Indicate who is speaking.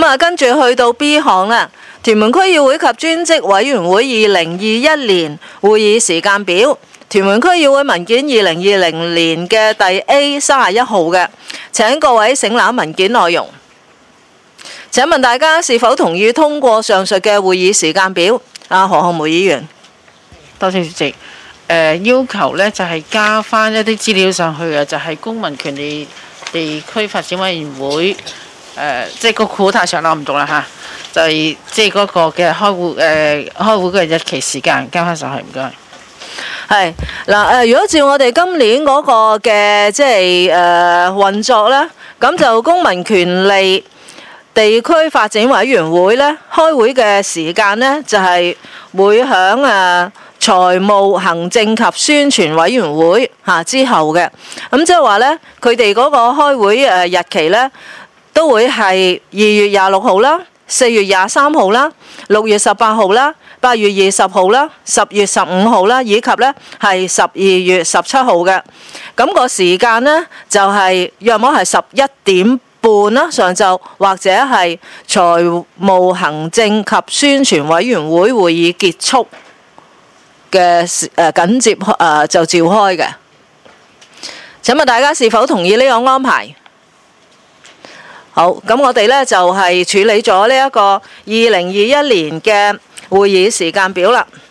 Speaker 1: 啊，跟住去到 B 項啦，屯門區議會及專職委員會2021年會議時間表，屯門區議會文件2020年嘅第 A31號嘅，請各位省覽文件內容。請問大家是否同意通過上述嘅會議時間表？何漢梅議員。
Speaker 2: 多謝主席。要求呢就係加翻一啲資料上去嘅，就係公民權利地區發展委員會，即係個庫太長啦，我唔讀啦嚇，就係即係嗰個嘅開會嘅日期時間加翻上去，唔該。
Speaker 1: 係嗱，如果照我哋今年嗰個嘅即係運作咧，咁就公民權利地區發展委員會咧開會嘅時間咧就係會響財務行政及宣傳委員會之後嘅，咁即係話咧佢哋嗰個開會日期咧都會係2月26號啦、4月23號啦、6月18號啦、8月20號啦、10月15號啦，以及咧係12月17號嘅。咁個時間咧就係約莫係11點半啦，上晝或者係財務行政及宣傳委員會會議結束嘅緊接就召開嘅。請問大家是否同意呢個安排？好，咁我哋咧就係處理咗呢一個2021年嘅會議時間表啦。